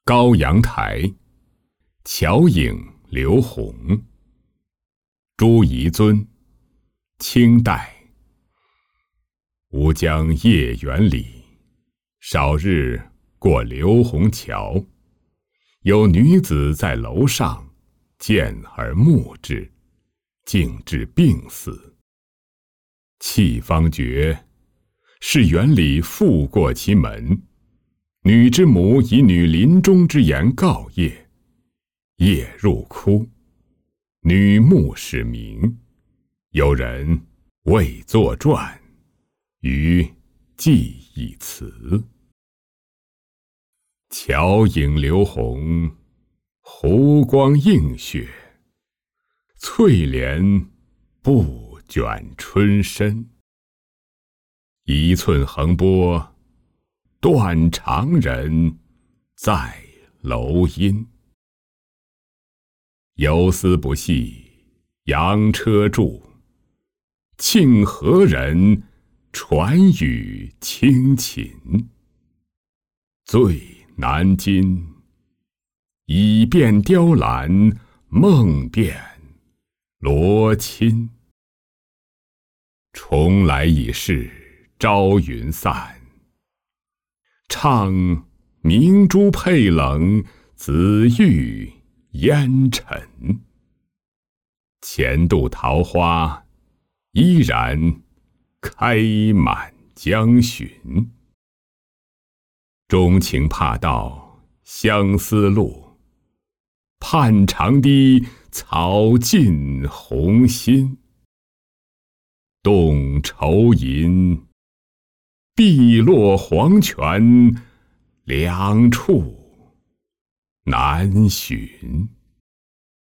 高阳台，乔影刘宏。朱彝尊，清代。吾将夜园里，少日过刘洪桥。有女子在楼上，见而目之，竟至病死。弃方觉，是园里复过其门。女之母以女临终之言告夜，夜入哭，女目始明。有人为作传，余记以辞。乔影刘宏，湖光映雪，翠帘不卷春深。一寸横波，断肠人在楼阴。游丝不系，洋车住。庆何人传语清琴？醉南京，已变雕栏，梦变罗衾。重来已是朝云散，唱明珠佩冷，紫玉烟尘。前度桃花，依然开满江巡。钟情怕到相思路，盼长堤草尽红心。动愁吟，碧落黄泉，两处难寻。